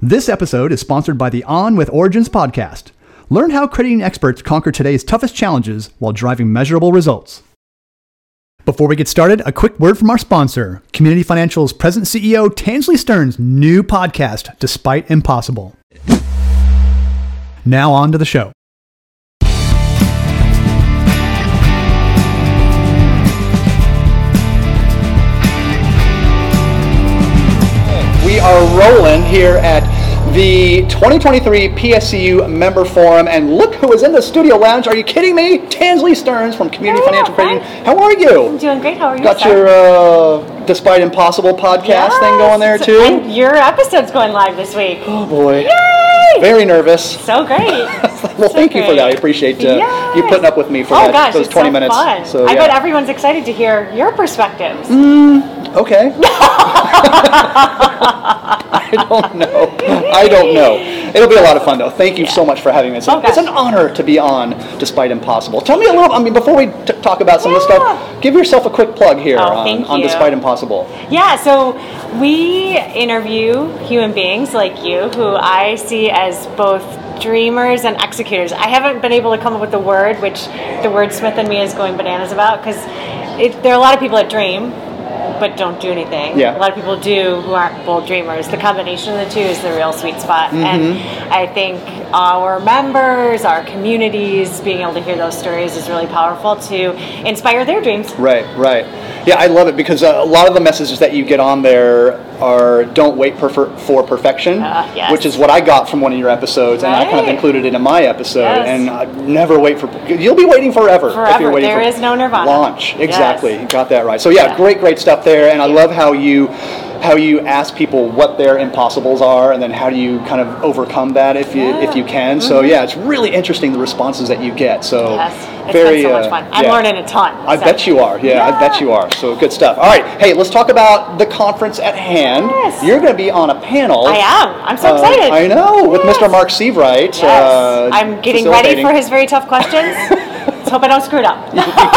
This episode is sponsored by the On with Origins podcast. Learn how crediting experts conquer today's toughest challenges while driving measurable results. Before we get started, a quick word from our sponsor, Community Financial's President CEO Tansley Stearns' new podcast, Despite Impossible. Now on to the show. We are rolling here at the 2023 PSCU Member Forum, and look who is in the studio lounge. Are you kidding me? Tansley Stearns from Community Financial Trading. How are you? I'm doing great. How are you? Got your Despite Impossible podcast thing going there too? And your episode's going live this week. Oh boy. Yay! Very nervous. So great. Well, thank you for that. I appreciate you putting up with me for those 20 minutes. Fun. So, I bet everyone's excited to hear your perspectives. Okay. I don't know. It'll be a lot of fun, though. Thank you so much for having me. It's an honor to be on Despite Impossible. Tell me a little, before we talk about some of this stuff, give yourself a quick plug here on Despite Impossible. Yeah, so we interview human beings like you who I see as both dreamers and executors. I haven't been able to come up with the word, which the wordsmith in me is going bananas about, because there are a lot of people that dream but don't do anything. Yeah. A lot of people do who aren't bold dreamers. The combination of the two is the real sweet spot. Mm-hmm. And I think our members, our communities, being able to hear those stories is really powerful to inspire their dreams. Right. Yeah, I love it because a lot of the messages that you get on there are don't wait for perfection, which is what I got from one of your episodes, and I kind of included it in my episode. And never wait for. You'll be waiting forever. If you're waiting is no nirvana. Launch. Exactly. You got that right. So great stuff there, and I love how you ask people what their impossibles are, and then how do you kind of overcome that if you can. So it's really interesting the responses that you get. So it's been so much fun. I'm learning a ton. I bet you are. I bet you are. So good stuff. All right. Hey, let's talk about the conference at hand. Yes. You're going to be on a panel. I am. I'm so excited. I know, with Mr. Mark Seavright. Yes. I'm getting ready for his very tough questions. Let's hope I don't screw it up.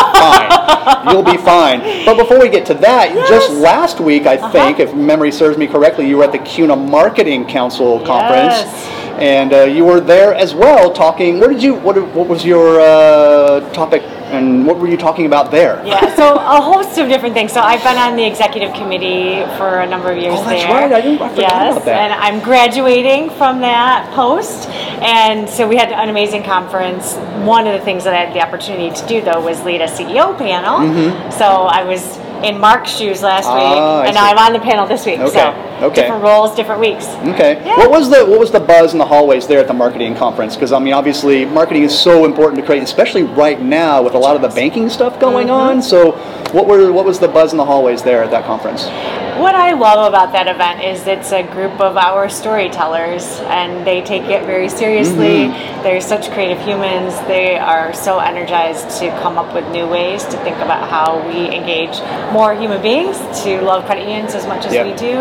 You'll be fine. But before we get to that, just last week, I think, if memory serves me correctly, you were at the CUNA Marketing Council conference. And you were there as well talking. What was your topic, and what were you talking about there? Yeah, so a host of different things. So I've been on the executive committee for a number of years there. Oh, that's right. I forgot about that. And I'm graduating from that post. And so we had an amazing conference. One of the things that I had the opportunity to do, though, was lead a CEO panel. Mm-hmm. So I was in Mark's shoes last week, and now I'm on the panel this week. So different roles, different weeks. Okay. Yeah. What was the buzz in the hallways there at the marketing conference? Because obviously marketing is so important to create, especially right now with a lot of the banking stuff going on. So what was the buzz in the hallways there at that conference? What I love about that event is it's a group of our storytellers, and they take it very seriously. They're such creative humans. They are so energized to come up with new ways to think about how we engage more human beings to love credit unions as much as we do,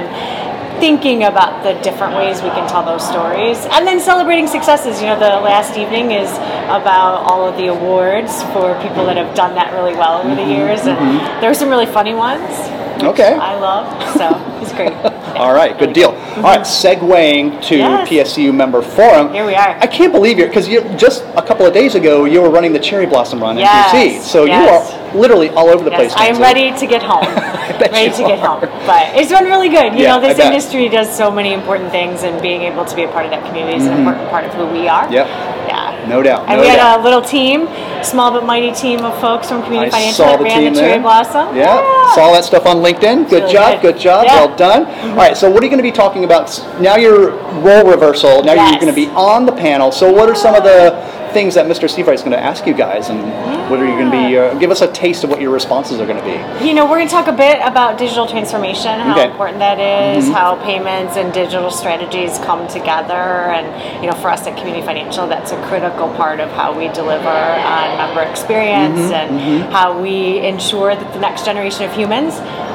and thinking about the different ways we can tell those stories, and then celebrating successes. The last evening is about all of the awards for people that have done that really well over the years, and there were some really funny ones. I love, so it's great. All right, good deal. All right, segueing to PSCU Member Forum. Here we are. I can't believe you, because just a couple of days ago you were running the Cherry Blossom Run in DC. So you are literally all over the place. I'm ready to get home. But it's been really good. This industry does so many important things, and being able to be a part of that community is an important part of who we are. No doubt. And we had a little team, small but mighty team of folks from Community Financial that ran the Cherry Blossom. Saw that stuff on LinkedIn. Good job. Well done. All right, so what are you going to be talking about? Now you're role reversal. Now you're going to be on the panel. So what are some of the things that Mr. Seavright is going to ask you guys, and what are you going to be, give us a taste of what your responses are going to be. We're going to talk a bit about digital transformation, how important that is, how payments and digital strategies come together, and for us at Community Financial, that's a critical part of how we deliver on member experience and how we ensure that the next generation of humans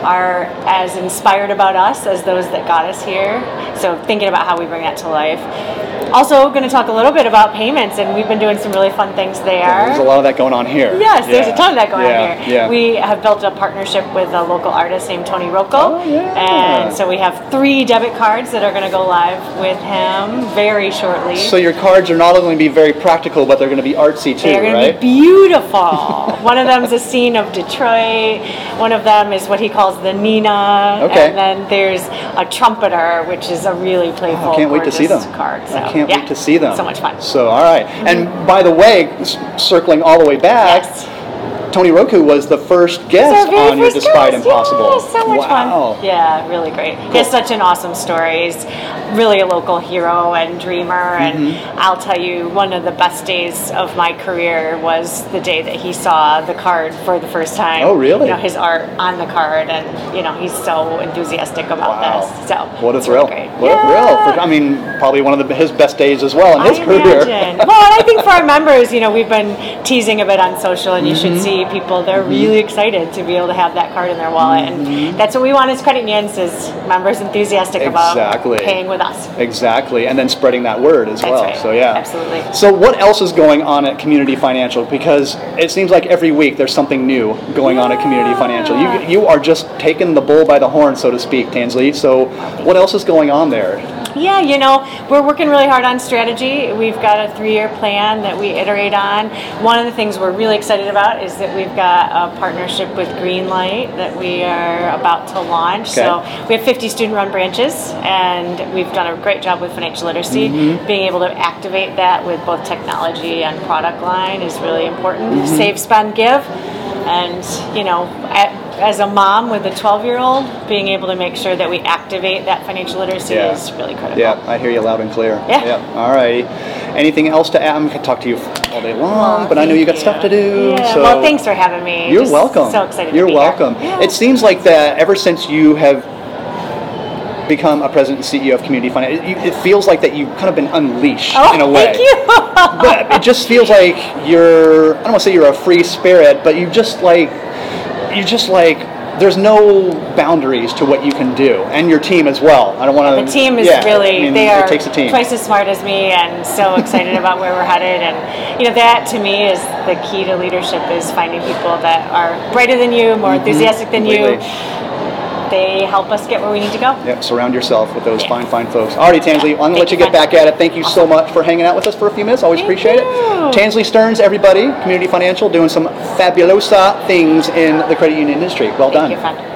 are as inspired about us as those that got us here. So thinking about how we bring that to life. Also going to talk a little bit about payments, and we've been doing some really fun things there. There's a lot of that going on here. Yes, there's a ton of that going on here. Yeah. We have built a partnership with a local artist named Tony Rocco. Oh, yeah. And so we have 3 debit cards that are going to go live with him very shortly. So your cards are not only going to be very practical, but they're going to be artsy too, They're going right? to be beautiful. One of them is a scene of Detroit. One of them is what he calls the Nina. Okay. And then there's a trumpeter, which is a really playful, I can't wait to see them. card. So, I can't wait to see them. So much fun. So, all right. And by the way, circling all the way back, Yes. Tony Roku was the first guest on your Despite Impossible. Yes, so much fun. Yeah, really great. He has such an awesome story. He's really a local hero and dreamer. And I'll tell you, one of the best days of my career was the day that he saw the card for the first time. Oh, really? You know, his art on the card, and you know, he's so enthusiastic about this. So what a it's thrill! really great. What a thrill! I mean, probably one of his best days as well in his career. Imagine. Well, and I think for our members, you know, we've been teasing a bit on social, and you should see people. They're really excited to be able to have that card in their wallet, and that's what we want as credit unions, is members enthusiastic about paying with us. Exactly, and then spreading that word as well. Right. So yeah, absolutely. So what else is going on at Community Financial? Because it seems like every week there's something new going on at Community Financial. You are just taking the bull by the horn, so to speak, Tansley. So what else is going on there? Yeah, you know, we're working really hard on strategy. We've got a 3-year plan that we iterate on. One of the things we're really excited about is that we've got a partnership with Greenlight that we are about to launch. Okay. So we have 50 student-run branches, and we've done a great job with financial literacy. Being able to activate that with both technology and product line is really important. Save, spend, give. And, you know, as a mom with a 12-year-old, being able to make sure that we activate that financial literacy is really critical. Yeah, I hear you loud and clear. Yeah. All right. Anything else to add? I can talk to you all day long, but I know you got stuff to do. Yeah. So Well, thanks for having me. You're Just welcome. So excited You're to be welcome. here. It seems like that ever since you have become a president and CEO of Community Finance, it feels like that you've kind of been unleashed in a way. Thank you. But it just feels like you're, I don't want to say you're a free spirit, but you're just like, there's no boundaries to what you can do, and your team as well. I don't want to. The team is really, they are twice as smart as me, and so excited about where we're headed. And you know, that to me is the key to leadership, is finding people that are brighter than you, more enthusiastic than you. They help us get where we need to go. Yep, surround yourself with those fine folks. Alrighty, Tansley, I'm going to let you get back at it. Thank you so much for hanging out with us for a few minutes. Always appreciate it. Tansley Stearns, everybody, Community Financial, doing some fabulosa things in the credit union industry. Well done. Thank you, friend.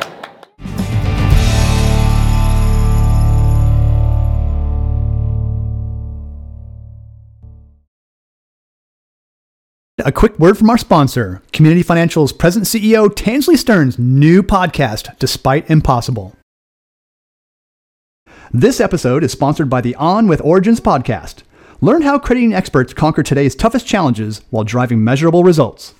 A quick word from our sponsor, Community Financial's President CEO Tansley Stearns' new podcast, Despite Impossible. This episode is sponsored by the On with Origins podcast. Learn how credit union experts conquer today's toughest challenges while driving measurable results.